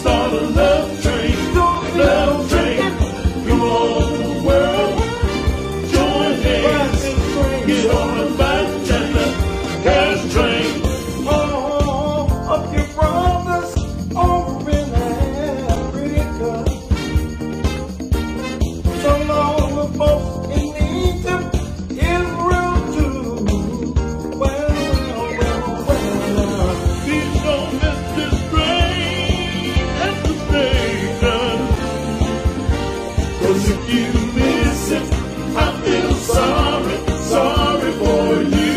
Start a love train, love train. Come on, world, join hands. Get on the back and the cash train. All of your brothers over in Africa. So long the folks in Egypt, Israel too. Well. Please don't miss this train at the station. 'Cause if you miss it, I feel sorry, sorry for you.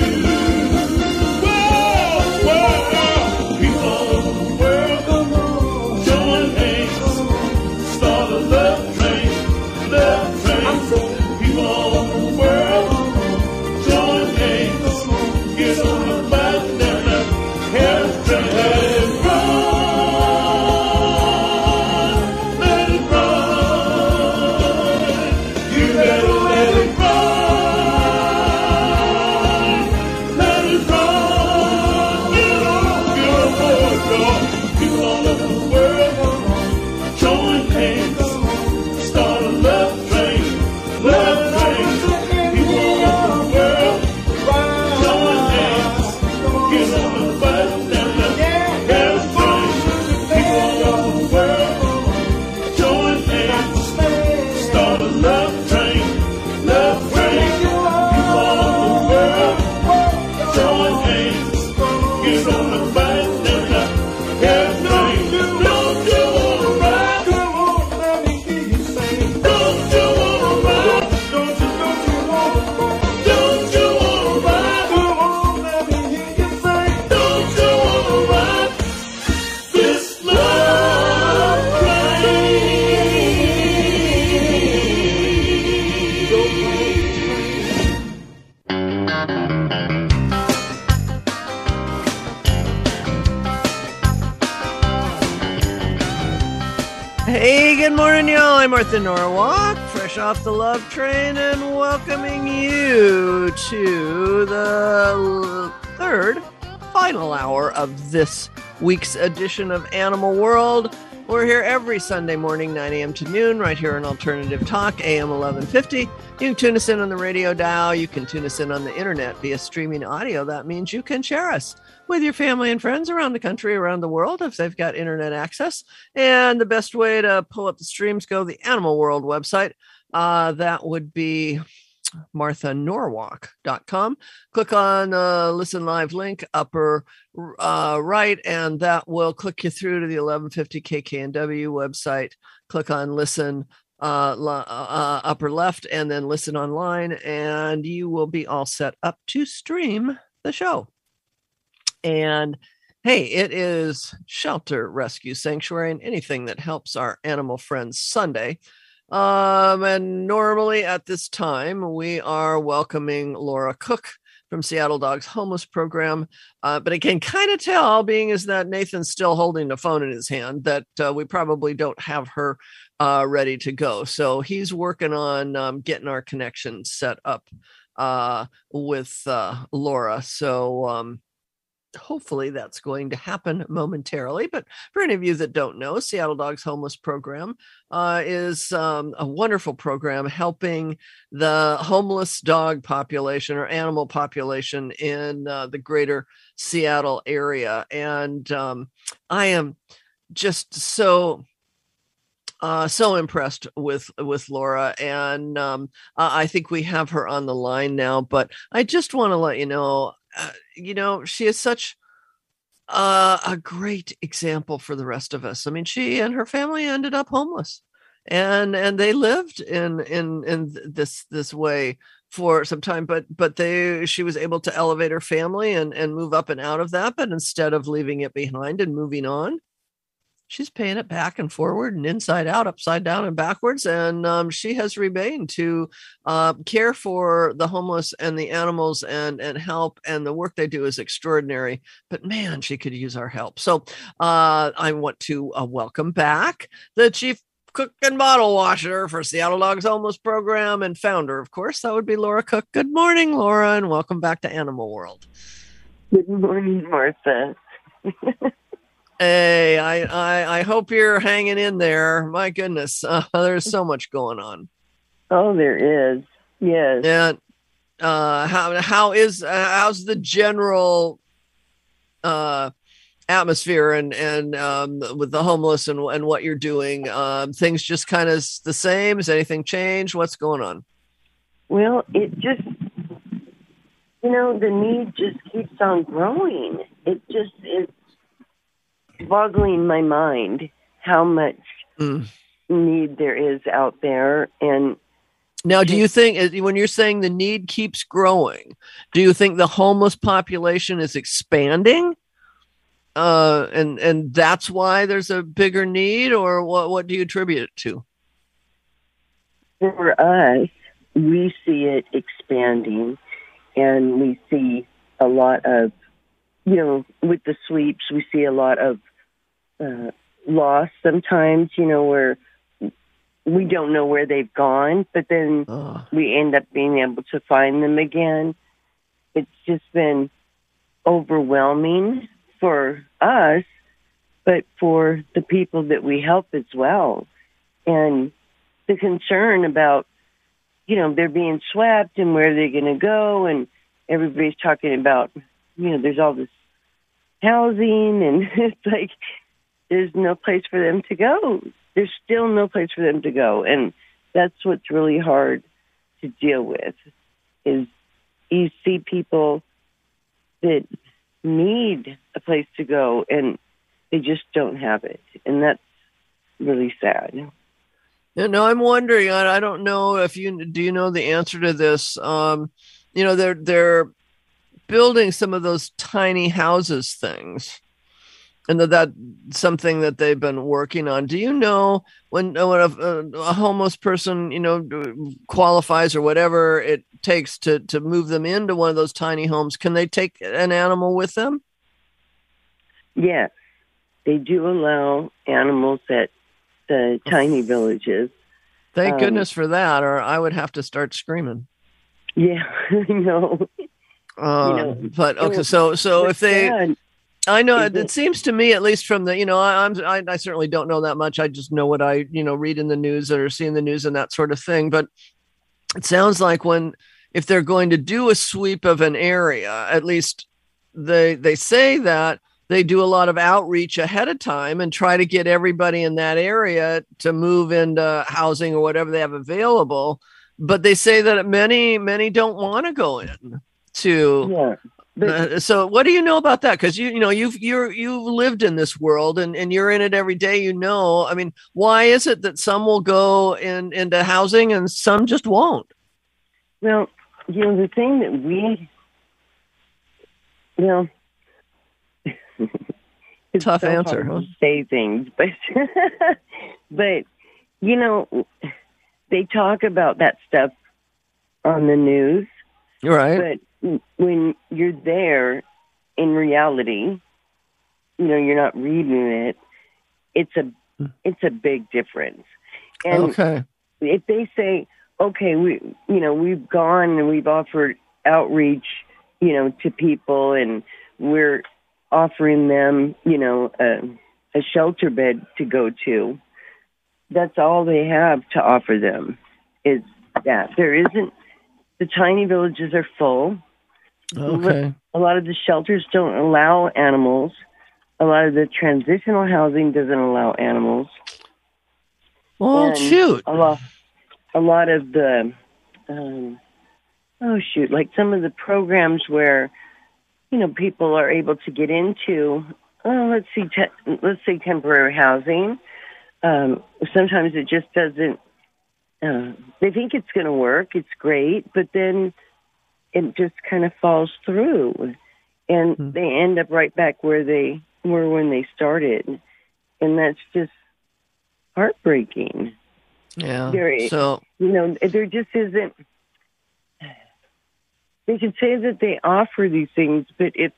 Whoa, people all over the world, join hands, start a love train, love train. People all over the world, join hands, get on the back and the hair train. Let it run, let it run. You better let it run, let it run. Get on board, y'all. People all over the world, join hands, start a love train, love train. People all over the world, join hands, get on the bus and the gas train. People all over the world, join hands, start a love train, love train. People all over the world, join hands, get on the bus and the gas train. Don't you wanna ride? Come on, let me hear you sing. Don't you wanna ride? Don't you wanna ride? Don't you wanna ride? Come on, let me hear you sing. Don't you wanna ride this love train? Hey, good morning, y'all. I'm Martha Norwalk, fresh off the Love Train, and welcoming you to the third, final hour of this week's edition of Animal World. We're here every Sunday morning, 9 a.m. to noon, right here on Alternative Talk, AM 1150. You can tune us in on the radio dial. You can tune us in on the internet via streaming audio. That means you can share us with your family and friends around the country, around the world, if they've got internet access. And the best way to pull up the streams, go to the Animal World website. That would be marthanorwalk.com. Click on listen live link upper right, and that will click you through to the 1150 KKNW website. Click on listen upper left, and then listen online, and you will be all set up to stream the show. And hey, it is Shelter Rescue Sanctuary, and anything that helps our animal friends Sunday. And normally at this time, we are welcoming Laura Cook from Seattle Dogs Homeless Program. But I can kind of tell, being as that Nathan's still holding the phone in his hand, that we probably don't have her ready to go. So he's working on getting our connection set up with Laura. So hopefully that's going to happen momentarily. But for any of you that don't know, Seattle Dogs Homeless Program is a wonderful program helping the homeless dog population or animal population in the greater Seattle area. And I am just so impressed with Laura, and I think we have her on the line now, but I just want to let you know, she is such a great example for the rest of us. I mean, she and her family ended up homeless, and they lived in this way for some time, but she was able to elevate her family and move up and out of that. But instead of leaving it behind and moving on, she's paying it back and forward and inside out, upside down and backwards. And she has remained to care for the homeless and the animals and help. And the work they do is extraordinary. But man, she could use our help. So I want to welcome back the chief cook and bottle washer for Seattle Dogs Homeless Program and founder, of course, that would be Laura Cook. Good morning, Laura, and welcome back to Animal World. Good morning, Martha. Hey, I hope you're hanging in there. My goodness, there's so much going on. Oh, there is. Yes. And how's the general uh atmosphere and with the homeless and what you're doing? Things just kind of the same. Has anything changed? What's going on? Well, it just, the need just keeps on growing. It just is boggling my mind how much Mm. need there is out there. And Now, do you think when you're saying the need keeps growing, do you think the homeless population is expanding? And that's why there's a bigger need, or what do you attribute it to? for us, we see it expanding, and we see a lot of, with the sweeps, we see a lot of loss sometimes, where we don't know where they've gone, but then we end up being able to find them again. It's just been overwhelming for us, but for the people that we help as well. And the concern about, they're being swept and where they're going to go, and everybody's talking about, there's all this housing, and it's like there's no place for them to go. There's still no place for them to go, and that's what's really hard to deal with, is you see people that need a place to go, and they just don't have it, and that's really sad. No, I'm wondering. I don't know if do you know the answer to this. They're building some of those tiny houses things, and that's something that they've been working on. Do you know when a homeless person qualifies or whatever it takes to move them into one of those tiny homes? Can they take an animal with them? Yes, they do allow animals at the tiny villages. Thank goodness for that, or I would have to start screaming. Yeah, I know. But okay, so if they, I know it seems to me, at least from the, I certainly don't know that much. I just know what I, read in the news or see in the news and that sort of thing. But it sounds like if they're going to do a sweep of an area, at least they say that they do a lot of outreach ahead of time and try to get everybody in that area to move into housing or whatever they have available. But they say that many don't want to go in to. Yeah. So what do you know about that? Because you've lived in this world and you're in it every day. I mean, why is it that some will go into housing and some just won't? Well, the thing that it's tough so answer, hard huh? to say things, but but they talk about that stuff on the news, right? But when you're there in reality, you're not reading it. It's a big difference. And okay, if they say, okay, we've gone and we've offered outreach, to people, and we're offering them, a shelter bed to go to. That's all they have to offer them, is that. There isn't, the tiny villages are full. Okay. A lot of the shelters don't allow animals. A lot of the transitional housing doesn't allow animals. Well, and shoot. A lot of the, like some of the programs where, people are able to get into, let's say temporary housing. Sometimes it just doesn't, they think it's going to work, it's great, but then it just kind of falls through. And they end up right back where they were when they started. And that's just heartbreaking. Yeah. So, there just isn't, they can say that they offer these things, but if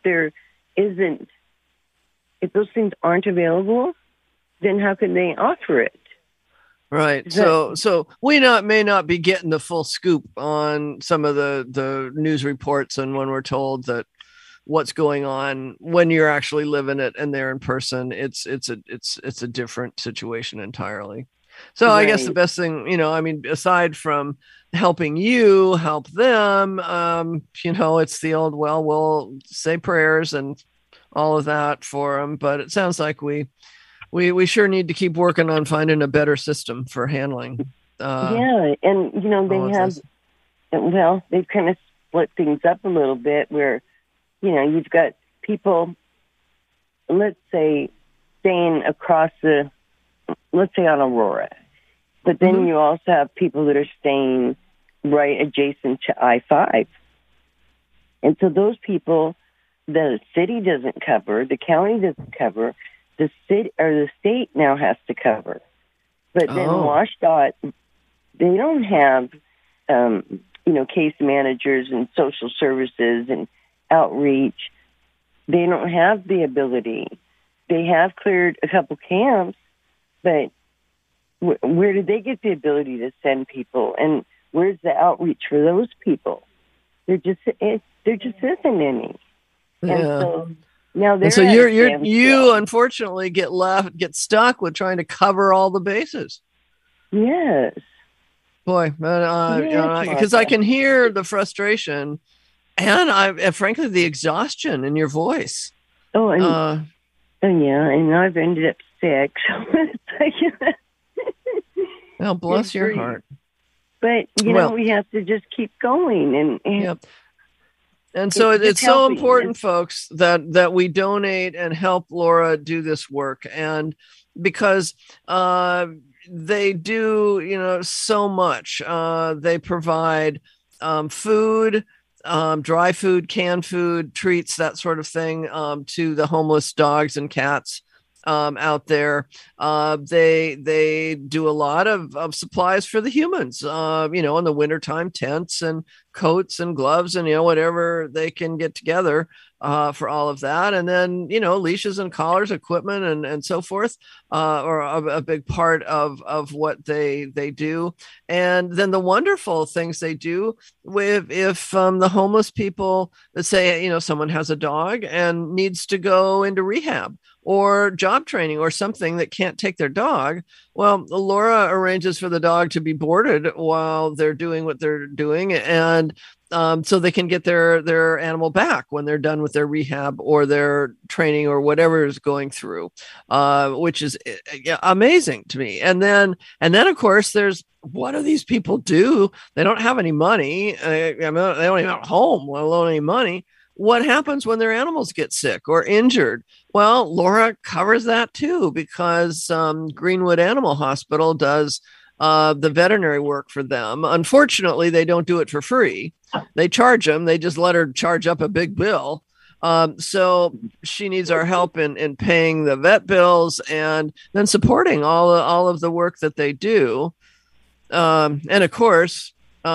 those things aren't available, then how can they offer it? Right. So we may not be getting the full scoop on some of the news reports, and when we're told that what's going on when you're actually living it and there in person. It's a different situation entirely. So I guess the Right. best thing, I mean, aside from helping you help them, it's the old, well, we'll say prayers and all of that for them. But it sounds like we sure need to keep working on finding a better system for handling. Yeah, and all they of have, this. well, they've kind of split things up a little bit where, you've got people, let's say, staying across let's say on Aurora, but then Mhm. you also have people that are staying right adjacent to I-5. And so those people, the city doesn't cover, the county doesn't cover, the city or the state now has to cover. But then Oh. WashDOT, they don't have, case managers and social services and outreach. They don't have the ability. They have cleared a couple camps, but where did they get the ability to send people? And where's the outreach for those people? There just isn't any. And Yeah. so now they're And so at a you standstill. unfortunately get stuck with trying to cover all the bases. Yes. Boy, Yes, because I Martha. can hear the frustration and frankly the exhaustion in your voice. Oh, and Uh, yeah, and I've ended up sick. So it's like, well, bless your grief. heart. but Well- we have to just keep going, and Yep. And so It's it's so helping. important, folks, that we donate and help Laura do this work. And because they do, so much. They provide food, dry food, canned food, treats, that sort of thing, to the homeless dogs and cats out there. They do a lot of supplies for the humans, in the wintertime, tents and coats and gloves and, whatever they can get together for all of that. And then, leashes and collars, equipment and so forth, are a big part of what they do. And then the wonderful things they do with, if the homeless people, let's say, someone has a dog and needs to go into rehab or job training or something that can't take their dog. Well, Laura arranges for the dog to be boarded while they're doing what they're doing. And so they can get their animal back when they're done with their rehab or their training or whatever is going through, which is amazing to me. And then of course, there's, what do these people do? They don't have any money. They don't even have a home, let alone any money. What happens when their animals get sick or injured? Well, Laura covers that too, because Greenwood Animal Hospital does the veterinary work for them. Unfortunately, they don't do it for free. They charge them. They just let her charge up a big bill. So she needs our help in paying the vet bills and then supporting all of the work that they do. And of course,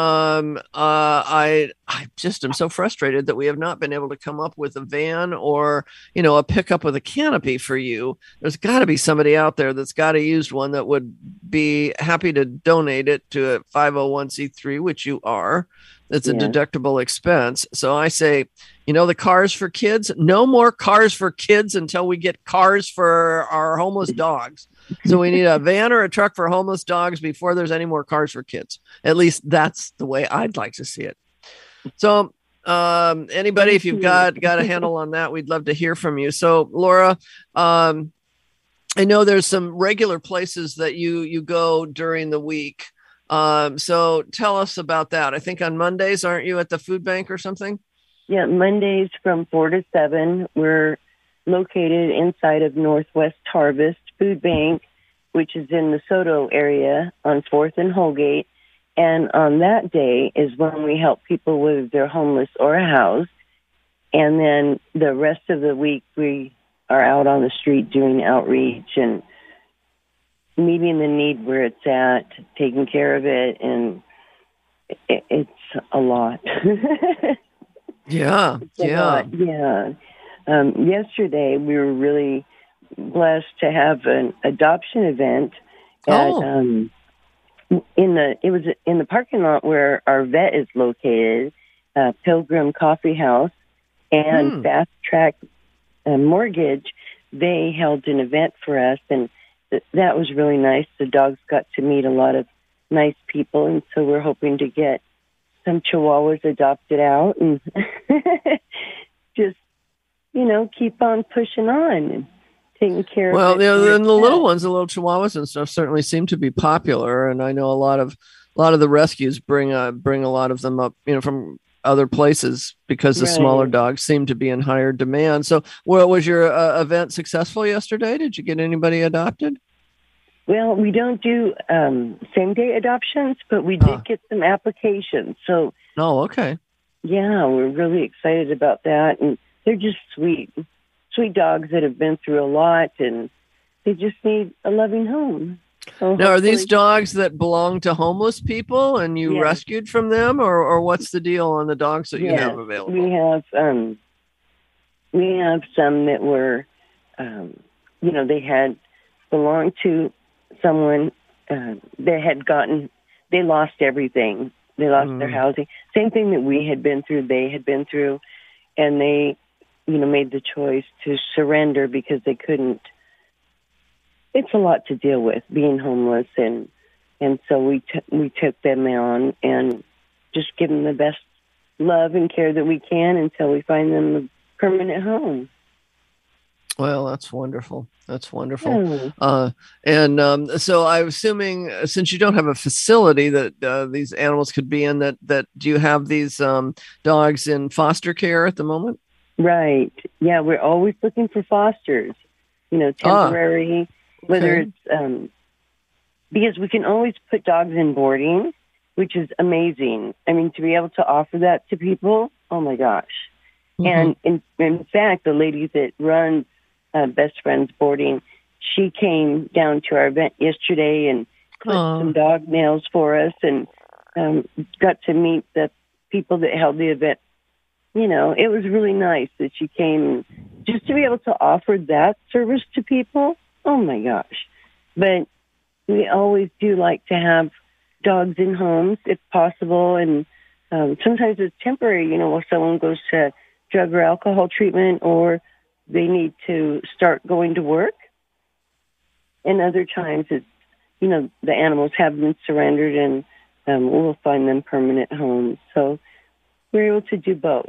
I just am so frustrated that we have not been able to come up with a van or, a pickup with a canopy for you. There's got to be somebody out there that's got a used one that would be happy to donate it to a 501c3, which you are. It's a Yeah. deductible expense. So I say, the cars for kids, no more cars for kids until we get cars for our homeless dogs. So we need a van or a truck for homeless dogs before there's any more cars for kids. At least that's the way I'd like to see it. So anybody, if you've got a handle on that, we'd love to hear from you. So Laura, I know there's some regular places that you go during the week. So tell us about that. I think on Mondays, aren't you at the food bank or something? Yeah, Mondays from 4 to 7. We're located inside of Northwest Harvest Food Bank, which is in the Soto area on 4th and Holgate. And on that day is when we help people whether they're homeless or housed. And then the rest of the week, we are out on the street doing outreach and meeting the need where it's at, taking care of it. And it's a lot. Yeah. Yeah. Yesterday, we were really blessed to have an adoption event at, it was in the parking lot where our vet is located, Pilgrim Coffee House, And Fast Track Mortgage, they held an event for us, and that was really nice. The dogs got to meet a lot of nice people, and so we're hoping to get some Chihuahuas adopted out and just, keep on pushing on and taking care of it. Well, the little ones, the little Chihuahuas and stuff certainly seem to be popular, and I know a lot of the rescues bring a lot of them up, from other places because the smaller dogs seem to be in higher demand. So, was your event successful yesterday? Did you get anybody adopted? Well, we don't do same-day adoptions, but we did get some applications. So, okay. Yeah, we're really excited about that, and they're just sweet dogs that have been through a lot, and they just need a loving home. So now, are these dogs that belong to homeless people, and you rescued from them, or what's the deal on the dogs that you have available? We have some that were, they had belonged to someone. They lost everything. They lost their housing. Same thing that we had been through, they had been through, and they, made the choice to surrender because they couldn't. It's a lot to deal with being homeless, and so we took them on and just give them the best love and care that we can until we find them a permanent home. Well, that's wonderful. That's wonderful. So I'm assuming, since you don't have a facility that these animals could be in, that do you have these dogs in foster care at the moment? Right. Yeah, we're always looking for fosters, temporary, whether it's because we can always put dogs in boarding, which is amazing. I mean, to be able to offer that to people, oh my gosh. And in fact, the lady that runs Best Friends Boarding, she came down to our event yesterday and put some dog nails for us, and got to meet the people that held the event. It was really nice that she came, just to be able to offer that service to people. Oh my gosh. But we always do like to have dogs in homes if possible, and sometimes it's temporary, while someone goes to drug or alcohol treatment, or they need to start going to work. And other times it's, the animals have been surrendered, and we'll find them permanent homes. So we're able to do both.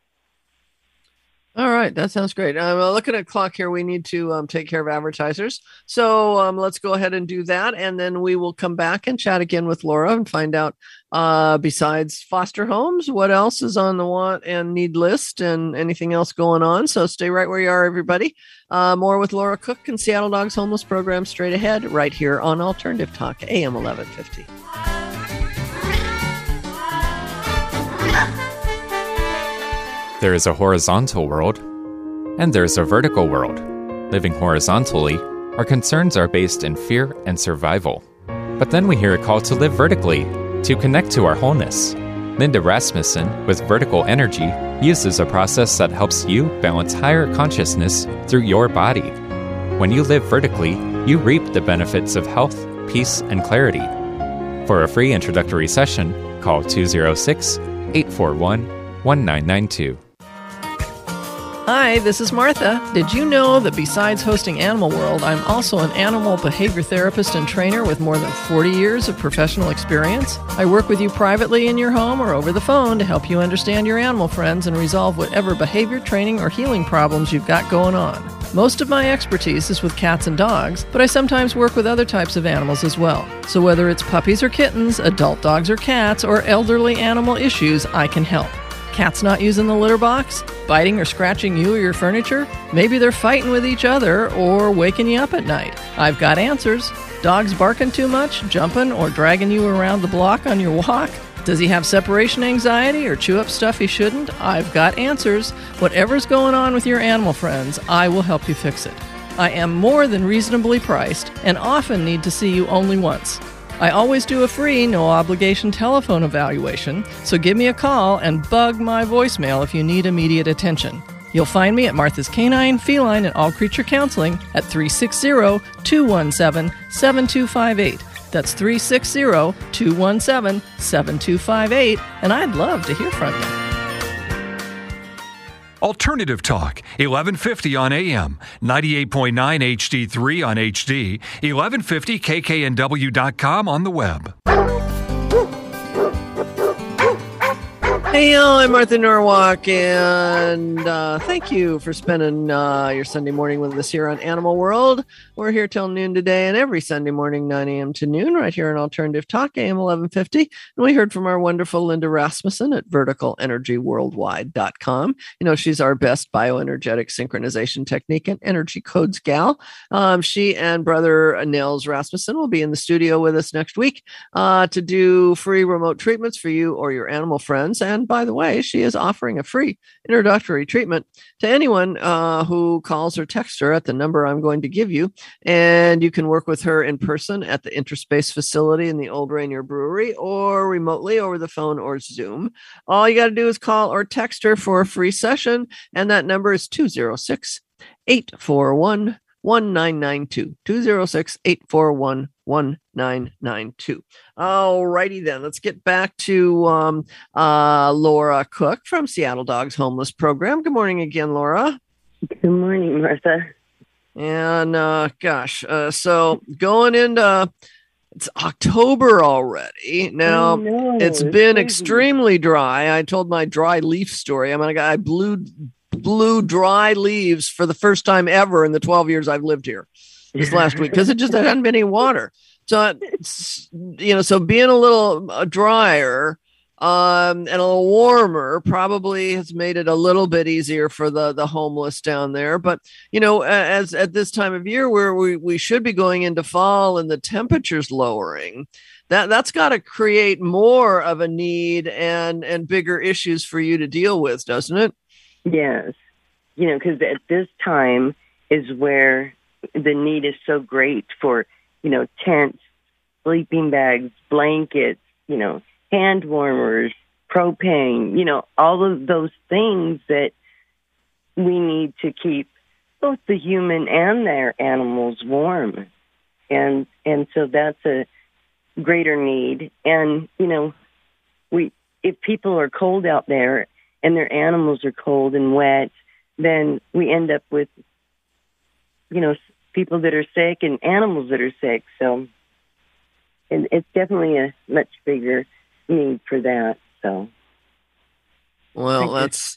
All right. That sounds great. I'm looking at the clock here. We need to take care of advertisers. So let's go ahead and do that. And then we will come back and chat again with Laura and find out, besides foster homes, what else is on the want and need list and anything else going on. So stay right where you are, everybody. More with Laura Cook and Seattle Dogs Homeless Program straight ahead, right here on Alternative Talk, AM 1150. There is a horizontal world, and there's a vertical world. Living horizontally, our concerns are based in fear and survival. But then we hear a call to live vertically, to connect to our wholeness. Linda Rasmussen, with Vertical Energy, uses a process that helps you balance higher consciousness through your body. When you live vertically, you reap the benefits of health, peace, and clarity. For a free introductory session, call 206-841-1992. Hi, this is Martha. Did you know that besides hosting Animal World, I'm also an animal behavior therapist and trainer with more than 40 years of professional experience? I work with you privately in your home or over the phone to help you understand your animal friends and resolve whatever behavior training or healing problems you've got going on. Most of my expertise is with cats and dogs, but I sometimes work with other types of animals as well. So whether it's puppies or kittens, adult dogs or cats, or elderly animal issues, I can help. Cats not using the litter box? Biting or scratching you or your furniture? Maybe they're fighting with each other or waking you up at night. I've got answers. Dogs barking too much, jumping or dragging you around the block on your walk? Does he have separation anxiety or chew up stuff he shouldn't? I've got answers. Whatever's going on with your animal friends, I will help you fix it. I am more than reasonably priced and often need to see you only once. I always do a free, no-obligation telephone evaluation, so give me a call and bug my voicemail if you need immediate attention. You'll find me at Martha's Canine, Feline, and All Creature Counseling at 360-217-7258. That's 360-217-7258, and I'd love to hear from you. Alternative Talk, 1150 on AM, 98.9 HD3 on HD, 1150kknw.com on the web. Hey, I'm Martha Norwalk, and thank you for spending your Sunday morning with us here on Animal World. We're here till noon today, and every Sunday morning, 9 a.m. to noon, right here on Alternative Talk, AM 1150. And we heard from our wonderful Linda Rasmussen at verticalenergyworldwide.com. You know, she's our best bioenergetic synchronization technique and energy codes gal. She and brother Nels Rasmussen will be in the studio with us next week to do free remote treatments for you or your animal friends. And by the way, she is offering a free introductory treatment to anyone who calls or texts her at the number I'm going to give you. And you can work with her in person at the Interspace facility in the Old Rainier Brewery or remotely over the phone or Zoom. All you got to do is call or text her for a free session. And that number is 206-841-1992. 206-841-1992. All righty then. Let's get back to Laura Cook from Seattle Dogs Homeless Program. Good morning again, Laura. Good morning, Martha. And so going into it's October already. Now it's been extremely dry. I told my dry leaf story. I blew dry leaves for the first time ever in the 12 years I've lived here this last week because there hadn't been any water. So, so being a little drier and a little warmer probably has made it a little bit easier for the homeless down there. But, as at this time of year where we should be going into fall and the temperature's lowering, that's got to create more of a need and bigger issues for you to deal with, doesn't it? Yes. Because at this time is where the need is so great for, tents, sleeping bags, blankets, hand warmers, propane, all of those things that we need to keep both the human and their animals warm. And so that's a greater need. And, if people are cold out there and their animals are cold and wet, then we end up with, people that are sick and animals that are sick. So it's definitely a much bigger need for that. So, well,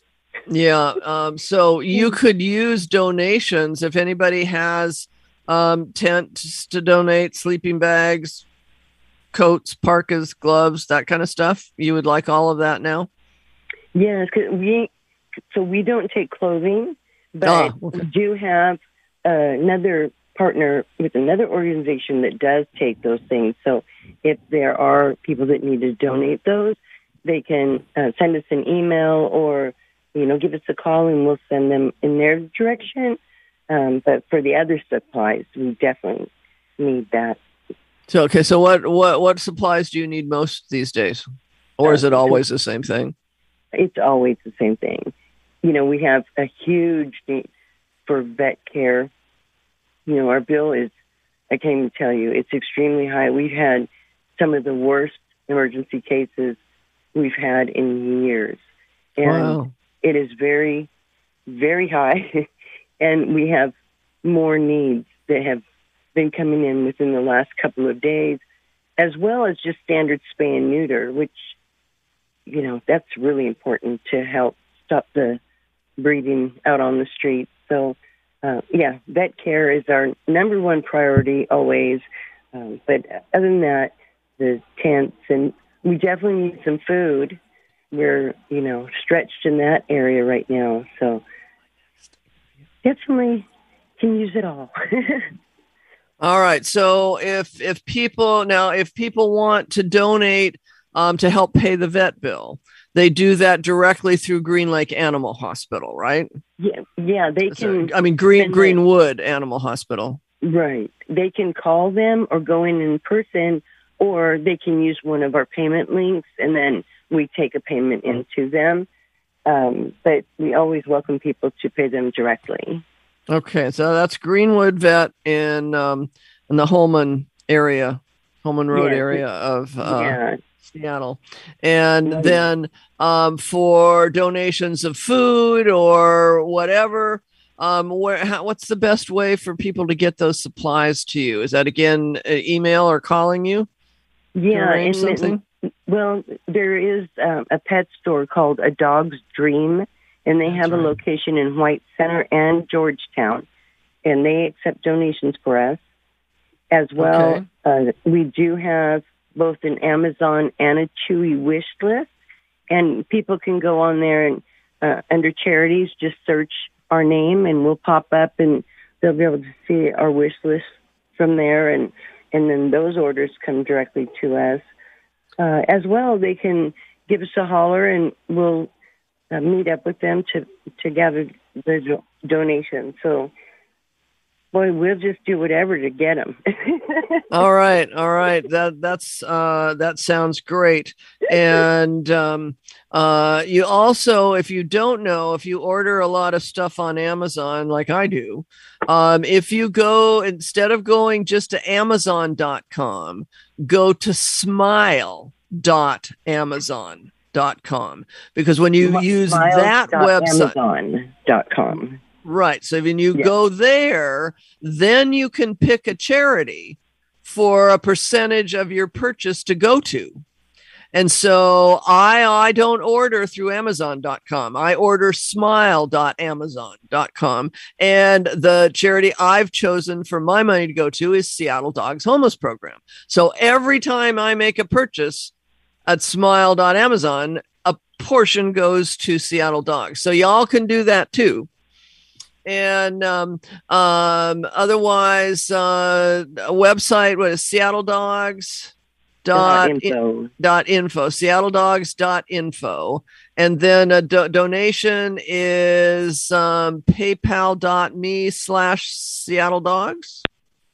so you could use donations if anybody has tents to donate, sleeping bags, coats, parkas, gloves, that kind of stuff. You would like all of that now? Yes, we don't take clothing, but we do have another partner with another organization that does take those things. So if there are people that need to donate those, they can send us an email or, give us a call and we'll send them in their direction. But for the other supplies, we definitely need that. So what supplies do you need most these days? Or is it always the same thing? It's always the same thing. We have a huge need for vet care. Our bill is, I can't even tell you, it's extremely high. We've had some of the worst emergency cases we've had in years. And It is very, very high. And we have more needs that have been coming in within the last couple of days, as well as just standard spay and neuter, which, that's really important to help stop the breeding out on the street. So, vet care is our number one priority always. But other than that, the tents, and we definitely need some food. We're, stretched in that area right now. So definitely can use it all. All right. So if people want to donate to help pay the vet bill, they do that directly through Green Lake Animal Hospital, right? Yeah, they can. Greenwood Animal Hospital. Right. They can call them or go in person, or they can use one of our payment links, and then we take a payment into them. But we always welcome people to pay them directly. Okay, so that's Greenwood Vet in the Holman area, Holman Road area of Seattle. And Right. then for donations of food or whatever, what's the best way for people to get those supplies to you? Is that again email or calling you? Yeah, arrange and something? well, there is a pet store called A Dog's Dream, and they have a right. location in White Center and Georgetown, and they accept donations for us as well. We do have both an Amazon and a Chewy wish list, and people can go on there and under charities, just search our name, and we'll pop up, and they'll be able to see our wish list from there, and then those orders come directly to us. As well, they can give us a holler, and we'll meet up with them to gather the donation. So, boy, we'll just do whatever to get them. All right. That sounds great. And you also, if you don't know, if you order a lot of stuff on Amazon, like I do, if you go, instead of going just to Amazon.com, go to smile.amazon.com, because when you use that website, Amazon.com. right. So when you go there, then you can pick a charity for a percentage of your purchase to go to. And so I don't order through Amazon.com. I order smile.amazon.com. And the charity I've chosen for my money to go to is Seattle Dogs Homeless Program. So every time I make a purchase at smile.amazon, a portion goes to Seattle Dogs. So y'all can do that too. And otherwise, a website, what is Seattle Dogs? .info. seattledogs.info, and then a donation is paypal.me/seattledogs.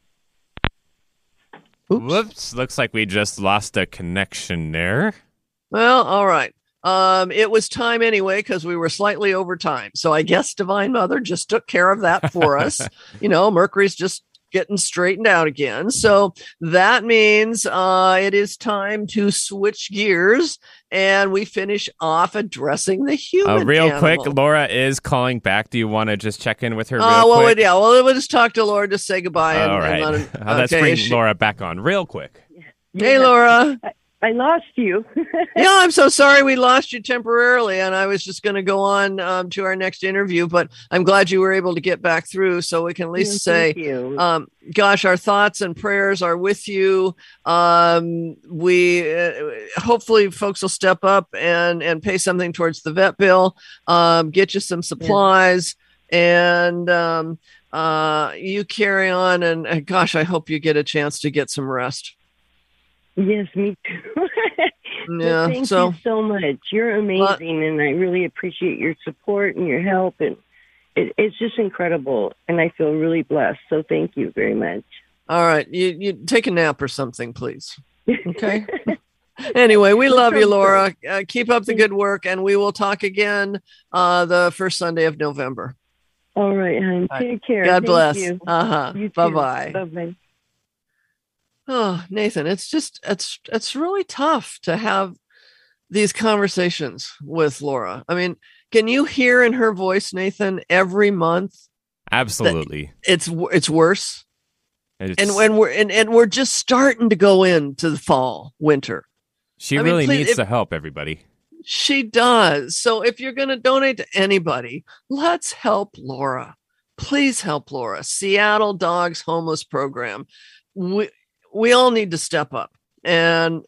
Whoops, looks like we just lost a connection there. Well, all right. It was time anyway, because we were slightly over time, so I guess Divine Mother just took care of that for us. Mercury's just getting straightened out again. So that means it is time to switch gears, and we finish off addressing the human real animal. quick, Laura is calling back. Do you want to just check in with her real quick? We'll just talk to Laura to say goodbye. All right. Let's bring Laura back on real quick. Hey, Laura. I lost you. Yeah, I'm so sorry we lost you temporarily, and I was just going to go on to our next interview, but I'm glad you were able to get back through, so we can at least say, gosh, our thoughts and prayers are with you. We hopefully folks will step up and pay something towards the vet bill, get you some supplies, and you carry on, and gosh, I hope you get a chance to get some rest. Yes, me too. Yeah, thank you so much. You're amazing, and I really appreciate your support and your help, and it's just incredible, and I feel really blessed. So thank you very much. All right, you take a nap or something, please. Okay. Anyway, we love you, Laura. Keep up the good work, and we will talk again the first Sunday of November. All right, hon. Take care. God bless. You. Bye-bye. Bye-bye. Oh, Nathan, it's really tough to have these conversations with Laura. I mean, can you hear in her voice, Nathan, every month? Absolutely. It's worse. And we're just starting to go into the fall, winter. She really needs the help, everybody. She does. So if you're going to donate to anybody, let's help Laura. Please help Laura. Seattle Dogs Homeless Program. We all need to step up, and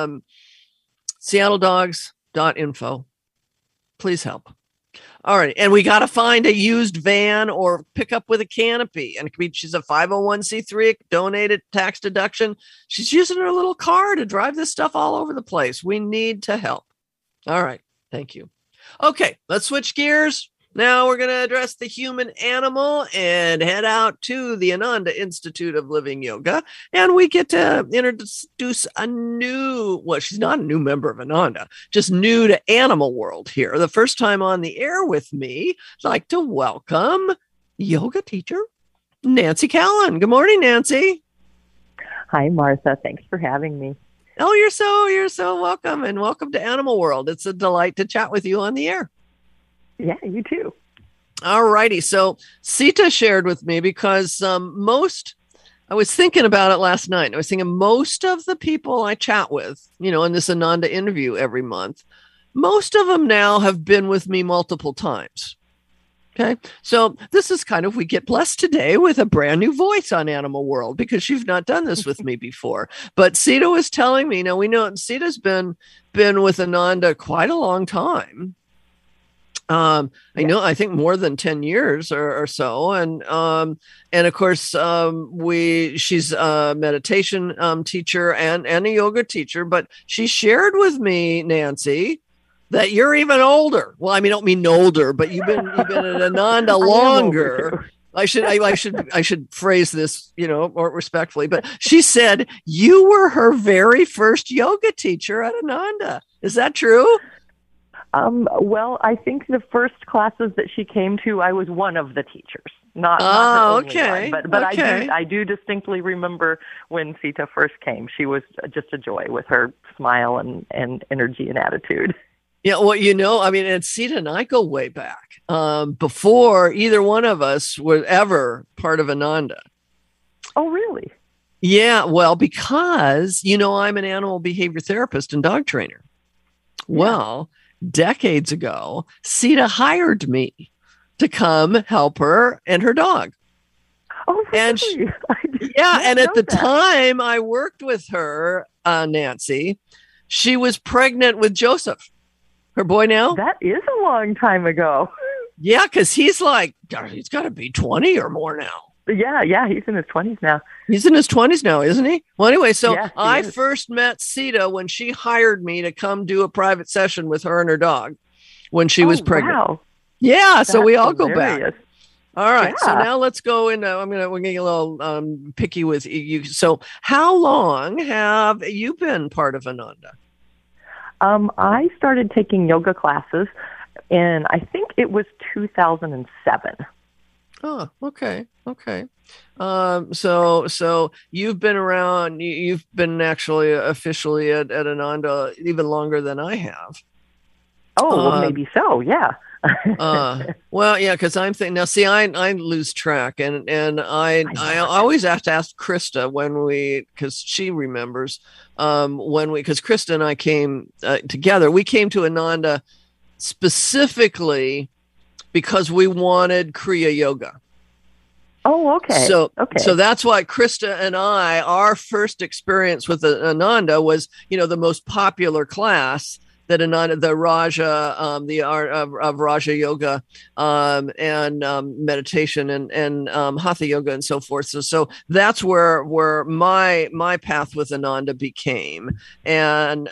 seattledogs.info. Please help. All right. And we got to find a used van or pick up with a canopy. And it could be, she's a 501c3, donated tax deduction. She's using her little car to drive this stuff all over the place. We need to help. All right. Thank you. Okay. Let's switch gears. Now we're going to address the human animal and head out to the Ananda Institute of Living Yoga. And we get to introduce a new, well, she's not a new member of Ananda, just new to Animal World here. The first time on the air with me, I'd like to welcome yoga teacher Nancy Callan. Good morning, Nancy. Hi, Martha. Thanks for having me. Oh, you're so welcome, and welcome to Animal World. It's a delight to chat with you on the air. Yeah, you too. All righty. So Sita shared with me because I was thinking about it last night. I was thinking most of the people I chat with, in this Ananda interview every month, most of them now have been with me multiple times. Okay. So this is we get blessed today with a brand new voice on Animal World because you've not done this with me before. But Sita was telling me, we know Sita's been with Ananda quite a long time. I think more than 10 years or so. And of course, she's a meditation teacher and a yoga teacher, but she shared with me, Nancy, that you're even older. Well, I don't mean older, but you've been at Ananda longer. I should phrase this, more respectfully, but she said you were her very first yoga teacher at Ananda. Is that true? Well, I think the first classes that she came to, I was one of the teachers, not her only okay. one. But okay. I do distinctly remember when Sita first came. She was just a joy with her smile and energy and attitude. Yeah, well, and Sita and I go way back before either one of us were ever part of Ananda. Oh, really? Yeah, well, because, I'm an animal behavior therapist and dog trainer. Yeah. Well, decades ago, Sita hired me to come help her and her dog. Oh, really? And at the time I worked with her, Nancy, she was pregnant with Joseph, her boy now. That is a long time ago. Yeah, because he's got to be 20 or more now. Yeah, he's in his 20s now. He's in his 20s now, isn't he? Well, anyway, so yes, I first met Sita when she hired me to come do a private session with her and her dog when she was pregnant. Wow. Yeah, That's so we all hilarious. go back. All right, Yeah. so now let's go into, we're going to get a little picky with you. So how long have you been part of Ananda? I started taking yoga classes, and I think it was 2007. Oh, okay. So you've been around, you've been actually officially at Ananda even longer than I have. Oh, well, maybe so. Yeah. Well, yeah, because I'm thinking now, see, I lose track and I always have to ask Krista because she remembers, because Krista and I came together, we came to Ananda specifically because we wanted Kriya Yoga. Oh, okay. So that's why Krista and our first experience with Ananda was, the most popular class that Ananda, the Raja, the art of Raja Yoga, and meditation and Hatha Yoga and so forth. So that's where my path with Ananda began, and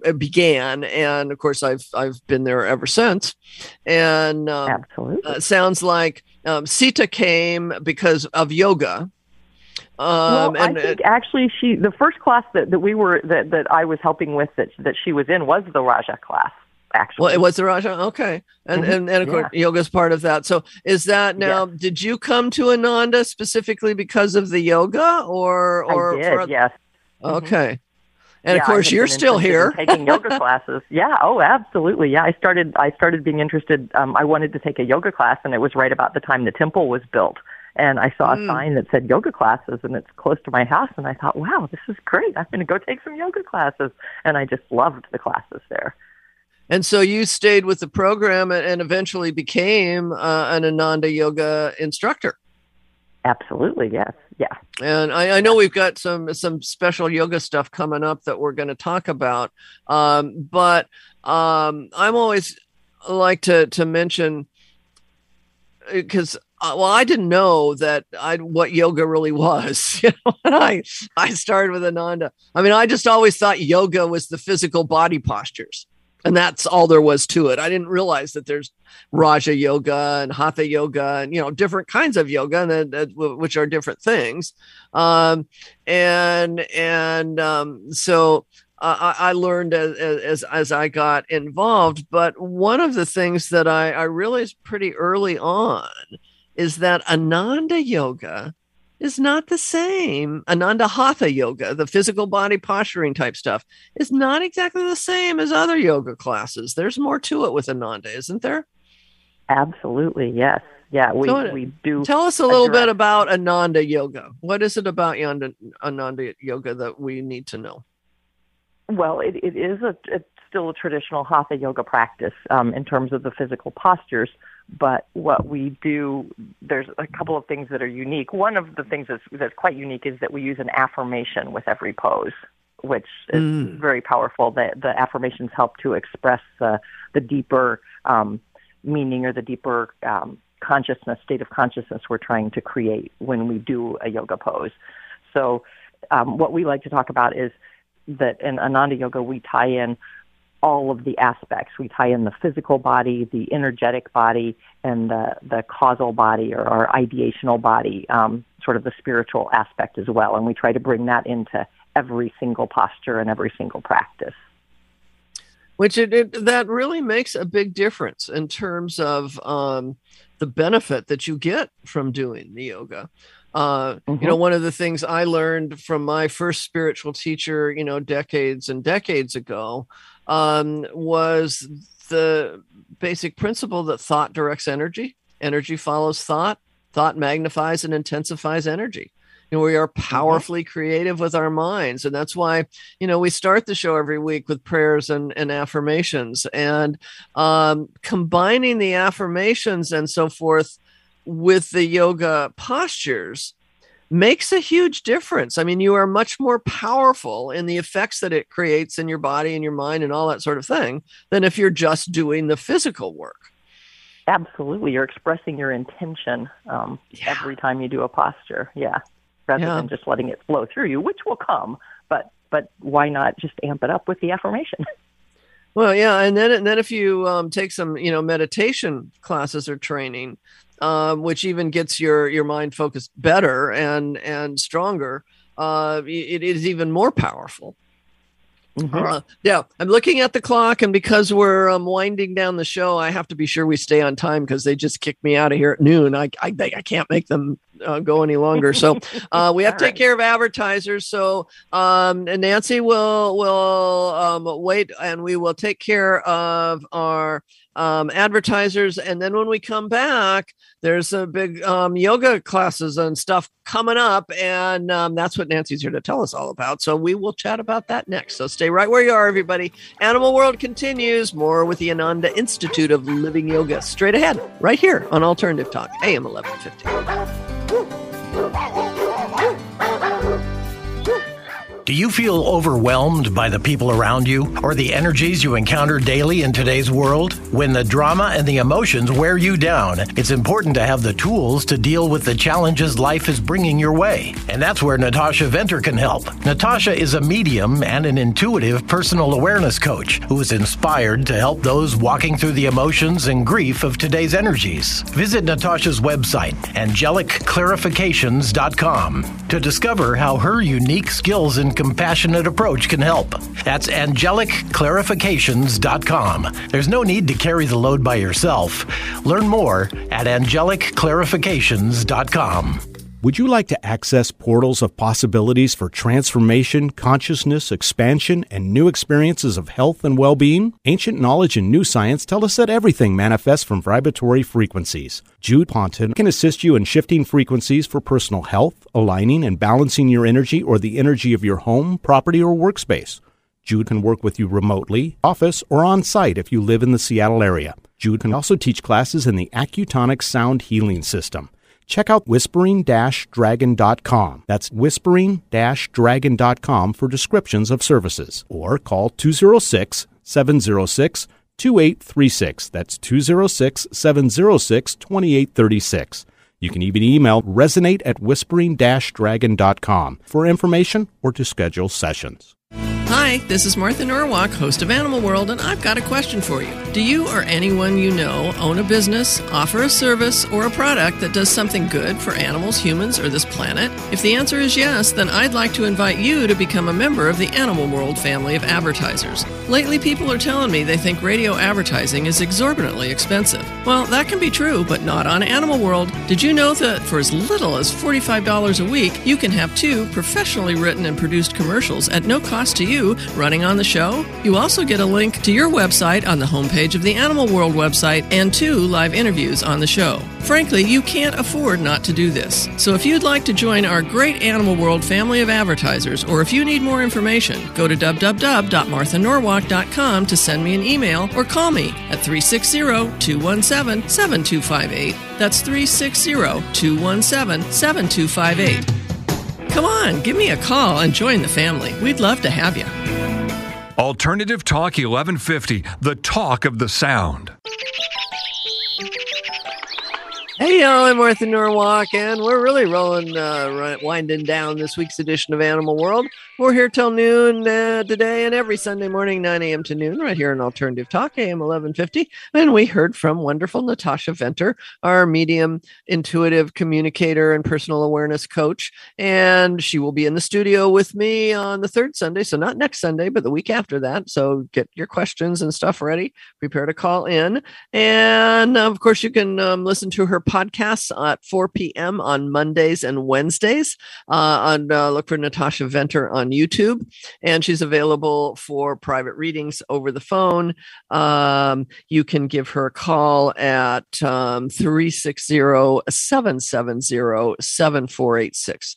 of course I've been there ever since. And absolutely, sounds like Sita came because of yoga. Well, I think actually the first class that I was helping with that she was in was the Raja class. Actually, well, it was the Raja. Okay, and of course yoga is part of that. So is that now? Yes. Did you come to Ananda specifically because of the yoga, or I did, yes. Okay, and of course you're still here taking yoga classes. Yeah. Oh, absolutely. Yeah, I started being interested. I wanted to take a yoga class, and it was right about the time the temple was built. And I saw a sign that said yoga classes, and it's close to my house. And I thought, wow, this is great. I'm going to go take some yoga classes. And I just loved the classes there. And so you stayed with the program and eventually became an Ananda yoga instructor. Absolutely, yes. Yeah. And I know we've got some special yoga stuff coming up that we're going to talk about. But I'm always like to mention, because I didn't know what yoga really was. When I started with Ananda. I just always thought yoga was the physical body postures, and that's all there was to it. I didn't realize that there's Raja yoga and Hatha yoga and different kinds of yoga, and which are different things. So I learned as I got involved. But one of the things that I realized pretty early on is that Ananda yoga is not the same. Ananda Hatha yoga, the physical body posturing type stuff, is not exactly the same as other yoga classes. There's more to it with Ananda, isn't there? Absolutely, yes. Yeah, we do. Tell us a little bit about Ananda yoga. What is it about Ananda yoga that we need to know? Well, it's still a traditional Hatha yoga practice in terms of the physical postures. But what we do, there's a couple of things that are unique. One of the things that's quite unique is that we use an affirmation with every pose, which is very powerful. The affirmations help to express the deeper meaning or the deeper state of consciousness we're trying to create when we do a yoga pose. So what we like to talk about is that in Ananda yoga, we tie in all of the aspects. We tie in the physical body, the energetic body, and the causal body or our ideational body, sort of the spiritual aspect as well. And we try to bring that into every single posture and every single practice. Which that really makes a big difference in terms of the benefit that you get from doing the yoga. You know, one of the things I learned from my first spiritual teacher, decades and decades ago, was the basic principle that thought directs energy, energy follows thought, thought magnifies and intensifies energy. We are powerfully creative with our minds. And that's why, we start the show every week with prayers and affirmations, and combining the affirmations and so forth with the yoga postures makes a huge difference. I mean, you are much more powerful in the effects that it creates in your body and your mind and all that sort of thing than if you're just doing the physical work. Absolutely. You're expressing your intention every time you do a posture. Yeah. Rather than just letting it flow through you, which will come. But why not just amp it up with the affirmation? Well, yeah. And then if you take some, meditation classes or training, which even gets your mind focused better and stronger, it is even more powerful. Yeah, I'm looking at the clock, and because we're winding down the show, I have to be sure we stay on time because they just kicked me out of here at noon. I can't make them go any longer. So we have to take care of advertisers. So Nancy will wait, and we will take care of our advertisers. And then when we come back, there's a big yoga classes and stuff coming up. And that's what Nancy's here to tell us all about. So we will chat about that next. So stay right where you are, everybody. Animal World continues. More with the Ananda Institute of Living Yoga straight ahead, right here on Alternative Talk, AM 1150. Do you feel overwhelmed by the people around you or the energies you encounter daily in today's world? When the drama and the emotions wear you down, it's important to have the tools to deal with the challenges life is bringing your way. And that's where Natasha Venter can help. Natasha is a medium and an intuitive personal awareness coach who is inspired to help those walking through the emotions and grief of today's energies. Visit Natasha's website, angelicclarifications.com, to discover how her unique skills and compassionate approach can help. That's angelicclarifications.com. There's no need to carry the load by yourself. Learn more at angelicclarifications.com. Would you like to access portals of possibilities for transformation, consciousness, expansion, and new experiences of health and well-being? Ancient knowledge and new science tell us that everything manifests from vibratory frequencies. Jude Ponton can assist you in shifting frequencies for personal health, aligning and balancing your energy or the energy of your home, property, or workspace. Jude can work with you remotely, office, or on-site if you live in the Seattle area. Jude can also teach classes in the Accutonic Sound Healing System. Check out whispering-dragon.com. That's whispering-dragon.com for descriptions of services. Or call 206-706-2836. That's 206-706-2836. You can even email resonate@whispering-dragon.com for information or to schedule sessions. Hi, this is Martha Norwalk, host of Animal World, and I've got a question for you. Do you or anyone you know own a business, offer a service, or a product that does something good for animals, humans, or this planet? If the answer is yes, then I'd like to invite you to become a member of the Animal World family of advertisers. Lately, people are telling me they think radio advertising is exorbitantly expensive. Well, that can be true, but not on Animal World. Did you know that for as little as $45 a week, you can have 2 professionally written and produced commercials at no cost to you running on the show? You also get a link to your website on the homepage of the Animal World website and 2 live interviews on the show. Frankly, you can't afford not to do this. So if you'd like to join our great Animal World family of advertisers, or if you need more information, go to www.marthanorwalk.com to send me an email or call me at 360-217-7258. That's 360-217-7258. Come on, give me a call and join the family. We'd love to have you. Alternative Talk 1150, the talk of the sound. Hey, y'all, I'm Martha Norwalk, and we're really winding down this week's edition of Animal World. We're here till noon today and every Sunday morning, 9 a.m. to noon, right here on Alternative Talk, AM 1150. And we heard from wonderful Natasha Venter, our medium, intuitive communicator and personal awareness coach. And she will be in the studio with me on the 3rd Sunday. So not next Sunday, but the week after that. So get your questions and stuff ready. Prepare to call in. And of course, you can listen to her podcasts at 4 p.m. on Mondays and Wednesdays. Look for Natasha Venter on YouTube, and she's available for private readings over the phone. You can give her a call at 360-770-7486.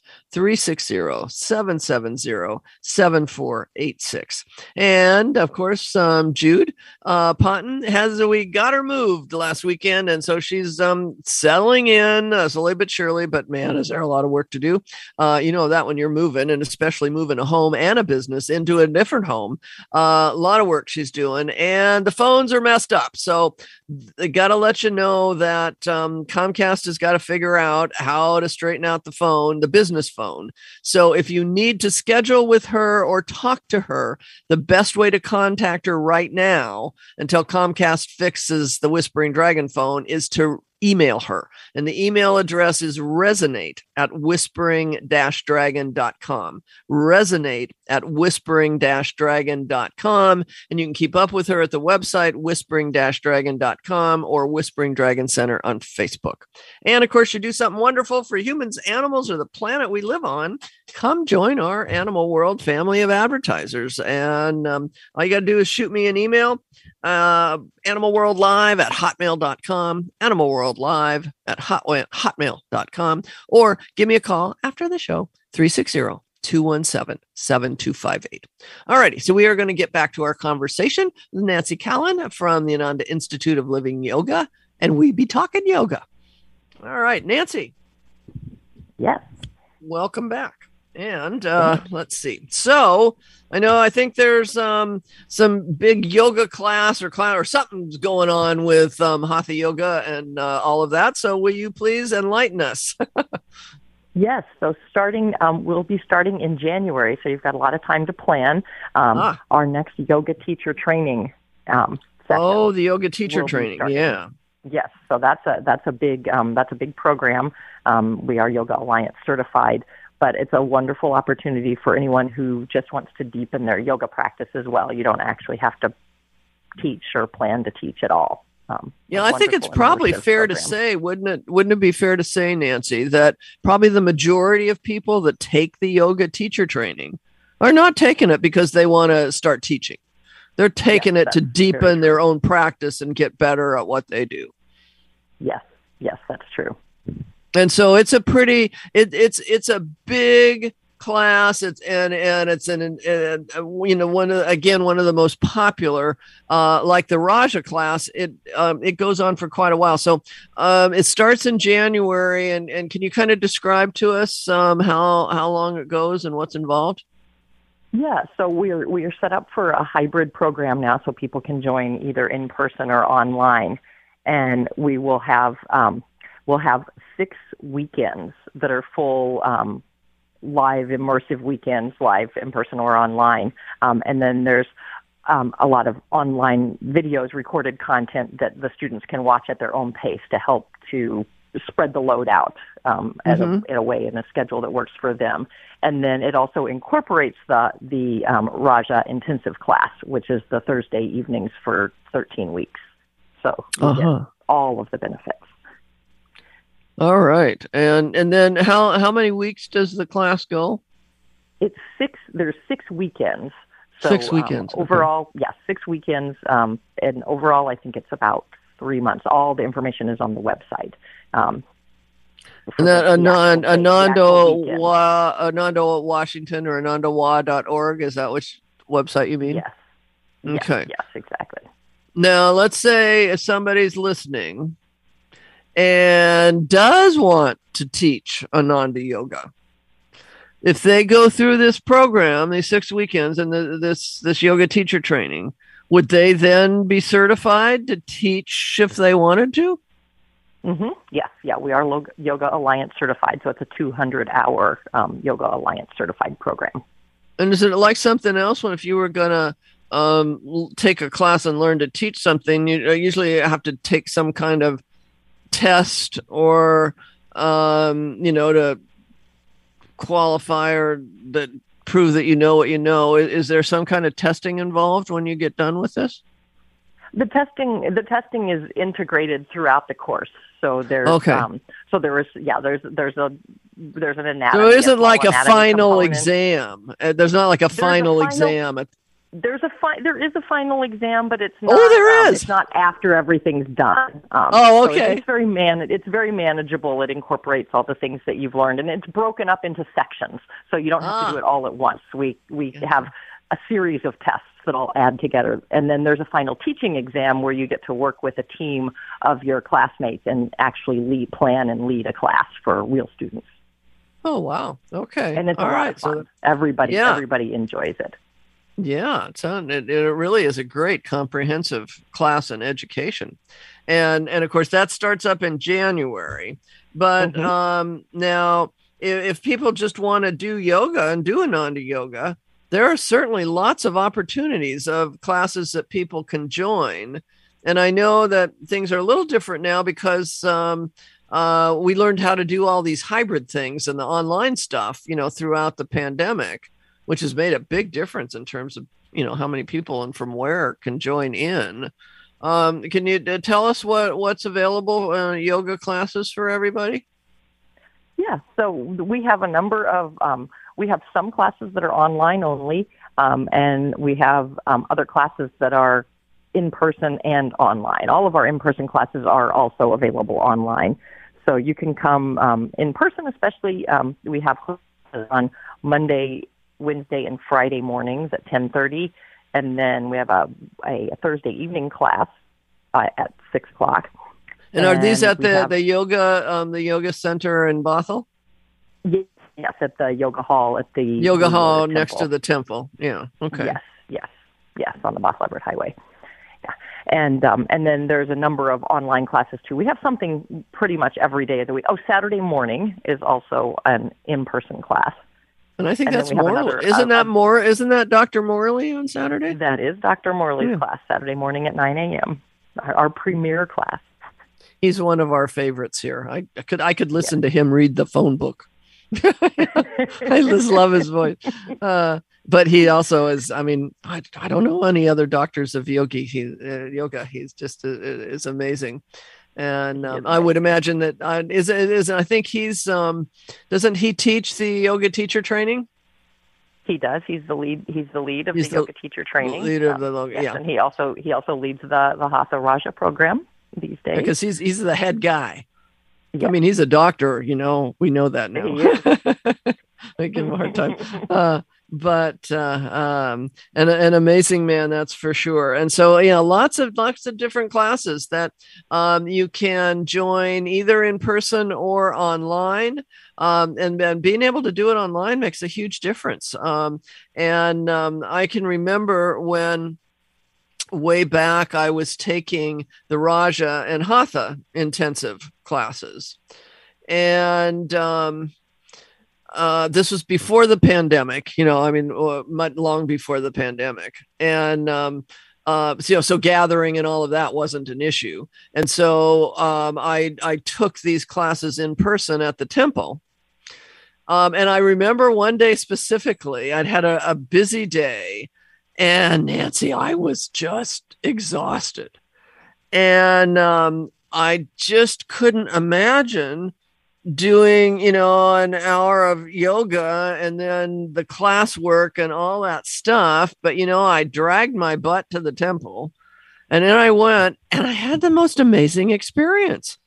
360-770-7486. And of course, Jude Ponton we got her moved last weekend, and so she's settling in slowly but surely. But man, is there a lot of work to do? You know that when you're moving, and especially moving a home and a business into a different home, a lot of work she's doing, and the phones are messed up. So I got to let you know that Comcast has got to figure out how to straighten out the phone, the business phone. So if you need to schedule with her or talk to her, the best way to contact her right now until Comcast fixes the Whispering Dragon phone is to email her. And the email address is resonate@whispering-dragon.com. Resonate@whispering-dragon.com. And you can keep up with her at the website, whispering-dragon.com, or Whispering Dragon Center on Facebook. And of course, you do something wonderful for humans, animals, or the planet we live on. Come join our Animal World family of advertisers. And all you got to do is shoot me an email, animalworldlive@hotmail.com, animalworldlive@hotmail.com, or give me a call after the show, 360-217-7258. All righty, so we are going to get back to our conversation with Nancy Callan from the Ananda Institute of Living Yoga, and we be talking yoga. All right, Nancy. Yes. Welcome back. And let's see. So I think there's some big yoga class or something's going on with Hatha Yoga and all of that. So will you please enlighten us? Yes. So we'll be starting in January. So you've got a lot of time to plan our next yoga teacher training session. Oh, the yoga teacher training. Yeah. Yes. So that's a big program. We are Yoga Alliance certified. But it's a wonderful opportunity for anyone who just wants to deepen their yoga practice as well. You don't actually have to teach or plan to teach at all. I think it's probably fair to say, wouldn't it be fair to say, Nancy, that probably the majority of people that take the yoga teacher training are not taking it because they want to start teaching. They're taking it to deepen their own practice and get better at what they do. Yes, that's true. And so it's a it's a big class. It's one of the most popular, like the Raja class. It goes on for quite a while. So it starts in January, and can you kind of describe to us how long it goes and what's involved? Yeah, so we're set up for a hybrid program now, so people can join either in person or online, and we will have 6 weekends that are full live immersive weekends, live in person or online. And then there's a lot of online videos, recorded content that the students can watch at their own pace to help to spread the load out in a way, in a schedule that works for them. And then it also incorporates the Raja intensive class, which is the Thursday evenings for 13 weeks. So you get all of the benefits. All right. And then how many weeks does the class go? It's 6. There's 6 weekends. So, 6 weekends. Overall, 6 weekends. And overall, I think it's about 3 months. All the information is on the website. And that Ananda Washington or anandawa.org, is that which website you mean? Yes. Okay. Yes, exactly. Now, let's say if somebody's listening and does want to teach Ananda Yoga, if they go through this program, these 6 weekends and this yoga teacher training, would they then be certified to teach if they wanted to? Yes. Yeah, we are Yoga Alliance certified, so it's a 200-hour Yoga Alliance certified program. And is it like something else when if you were going to take a class and learn to teach something, you usually have to take some kind of test or, to qualify or that prove that you know what you know? Is there some kind of testing involved when you get done with this? The testing is integrated throughout the course. So there's there's an anatomy. So it isn't like a final component. Exam. There's not like a final exam. There is a final exam, but it's not. Oh, there is. It's not after everything's done. Okay. So it's very manageable. It incorporates all the things that you've learned, and it's broken up into sections, so you don't have to do it all at once. We have a series of tests that all add together, and then there's a final teaching exam where you get to work with a team of your classmates and actually plan and lead a class for real students. Oh wow! Okay, and it's a lot of fun. So everybody enjoys it. Yeah, it really is a great comprehensive class in education. And of course that starts up in January. But now if people just want to do yoga and do Ananda Yoga, there are certainly lots of opportunities of classes that people can join. And I know that things are a little different now because we learned how to do all these hybrid things and the online stuff, throughout the pandemic, which has made a big difference in terms of, how many people and from where can join in. Can you tell us what's available yoga classes for everybody? Yeah, so we have a number of, we have some classes that are online only, and we have other classes that are in person and online. All of our in-person classes are also available online. So you can come in person, especially we have classes on Monday, Wednesday, and Friday mornings at 10:30, and then we have a Thursday evening class at 6 o'clock. And are these at the yoga center in Bothell? Yes, at the yoga hall at the yoga hall next to the temple. Yeah. Okay. Yes, on the Bothell Everett Highway. Yeah, and then there's a number of online classes too. We have something pretty much every day of the week. Oh, Saturday morning is also an in-person class. And I think that's Morley. Isn't that Dr. Morley on Saturday? That is Dr. Morley's class, Saturday morning at 9 a.m., our premier class. He's one of our favorites here. I could listen to him read the phone book. I just love his voice. But he also is, I don't know any other doctors of yoga. He's just is amazing. And I would imagine that I think he's doesn't he teach the yoga teacher training? He does. He's the lead of the yoga teacher training. Leader of the yoga, yes, and he also leads the Hatha Raja program these days. Because he's the head guy. Yes. He's a doctor, we know that now. I give him a hard time. But an amazing man, that's for sure. And so, lots of different classes that you can join either in person or online. And being able to do it online makes a huge difference. I can remember when way back I was taking the Raja and Hatha intensive classes. And this was before the pandemic, long before the pandemic. And, so gathering and all of that wasn't an issue. And so I took these classes in person at the temple. And I remember one day specifically, I'd had a busy day, and Nancy, I was just exhausted. And I just couldn't imagine doing, an hour of yoga and then the classwork and all that stuff. But, I dragged my butt to the temple, and then I went and I had the most amazing experience.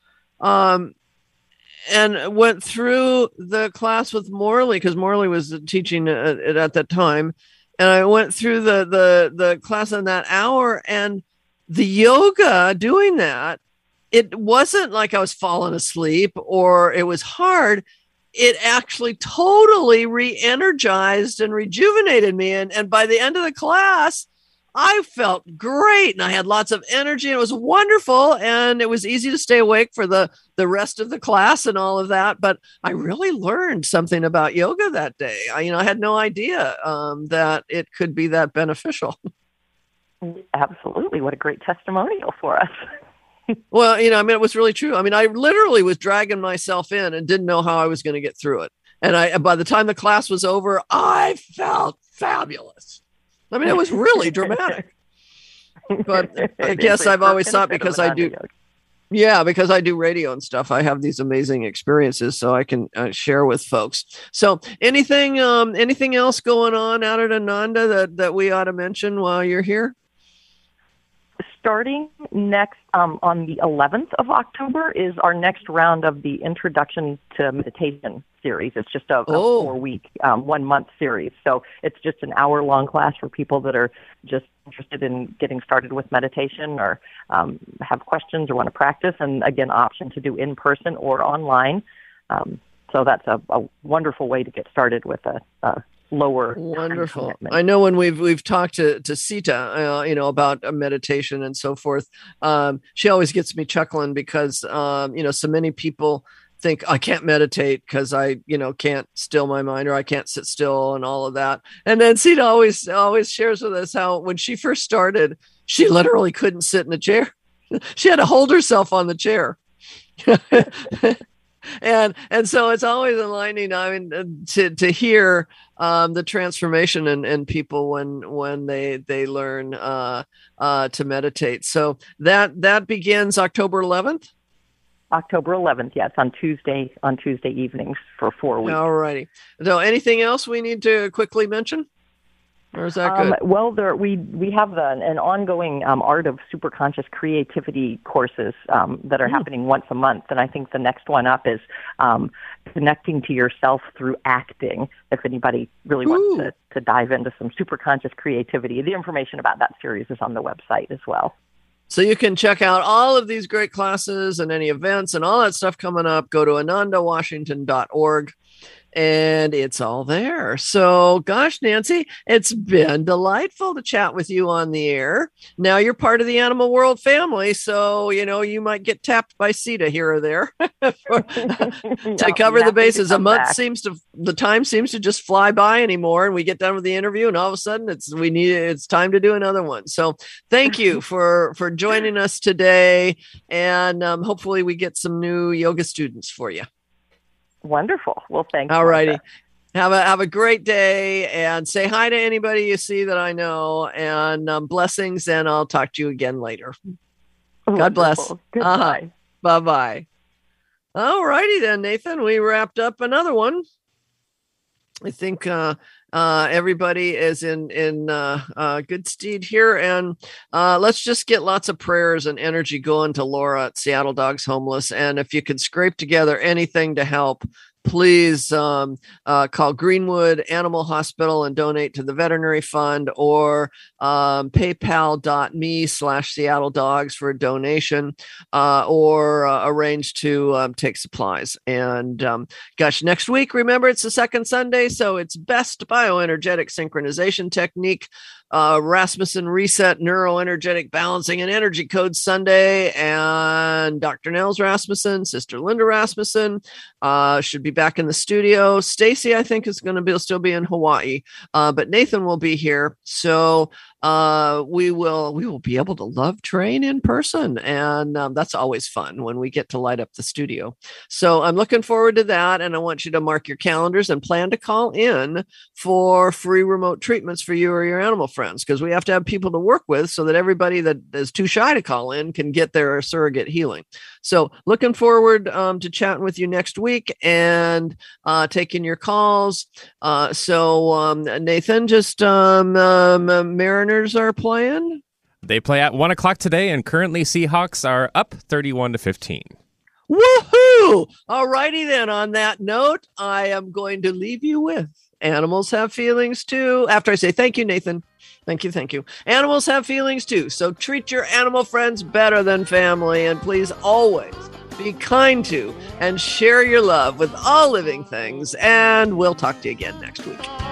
And went through the class with Morley, because Morley was teaching it at that time. And I went through the class in that hour, and the yoga doing that, it wasn't like I was falling asleep or it was hard. It actually totally re-energized and rejuvenated me. And by the end of the class, I felt great and I had lots of energy. And it was wonderful. And it was easy to stay awake for the rest of the class and all of that. But I really learned something about yoga that day. I had no idea that it could be that beneficial. Absolutely. What a great testimonial for us. Well, it was really true. I literally was dragging myself in and didn't know how I was going to get through it. And by the time the class was over, I felt fabulous. It was really dramatic. But I guess I've always thought because I do radio and stuff, I have these amazing experiences, so I can share with folks. So anything else going on out at Ananda that we ought to mention while you're here? Starting next on the 11th of October is our next round of the Introduction to Meditation series. It's just a 4-week, 1-month series. So it's just an hour-long class for people that are just interested in getting started with meditation or have questions or want to practice. And again, option to do in person or online. So that's a wonderful way to get started with a lower. Wonderful. I know when we've talked to Sita, about meditation and so forth. She always gets me chuckling because, so many people think I can't meditate because I, can't still my mind or I can't sit still and all of that. And then Sita always shares with us how when she first started, she literally couldn't sit in a chair. She had to hold herself on the chair. And so it's always enlightening. To hear the transformation in people when they learn to meditate. So that begins October 11th. October 11th, yes, on Tuesday evenings for 4 weeks. All righty. So anything else we need to quickly mention? Or is that good? Well, we have an ongoing Art of Superconscious Creativity courses that are happening once a month, and I think the next one up is connecting to yourself through acting. If anybody really wants to dive into some superconscious creativity, the information about that series is on the website as well. So you can check out all of these great classes and any events and all that stuff coming up. Go to anandawashington.org. And it's all there. So, gosh, Nancy, it's been delightful to chat with you on the air. Now you're part of the Animal World family, so, you might get tapped by Sita here or there to cover the bases. The time seems to just fly by anymore, and we get done with the interview, and all of a sudden it's time to do another one. So thank you for joining us today, and hopefully we get some new yoga students for you. Wonderful. Well, thanks. All righty. Have a great day and say hi to anybody you see that I know, and blessings, and I'll talk to you again later. God bless. Goodbye. Bye-bye. All righty then, Nathan. We wrapped up another one. I think everybody is in good stead here, and let's just get lots of prayers and energy going to Laura at Seattle Dogs Homeless. And if you could scrape together anything to help, please call Greenwood Animal Hospital and donate to the Veterinary Fund, or paypal.me/Seattle Dogs for a donation, or arrange to take supplies. And gosh, next week, remember, it's the second Sunday, so it's best bioenergetic synchronization technique Rasmussen Reset, Neuroenergetic Balancing and Energy Code Sunday, and Dr. Nels Rasmussen, Sister Linda Rasmussen should be back in the studio. Stacy, I think, is going to still be in Hawaii, but Nathan will be here. So we will be able to love train in person, and that's always fun when we get to light up the studio. So I'm looking forward to that, and I want you to mark your calendars and plan to call in for free remote treatments for you or your animal friends, because we have to have people to work with so that everybody that is too shy to call in can get their surrogate healing. So looking forward to chatting with you next week and taking your calls. So Nathan, just Mariners are playing. They play at 1:00 today, and currently Seahawks are up 31-15. Woohoo! All righty then. On that note, I am going to leave you with animals have feelings too. After I say thank you, Nathan. Thank you. Animals have feelings too. So treat your animal friends better than family, and please always be kind to and share your love with all living things. And we'll talk to you again next week.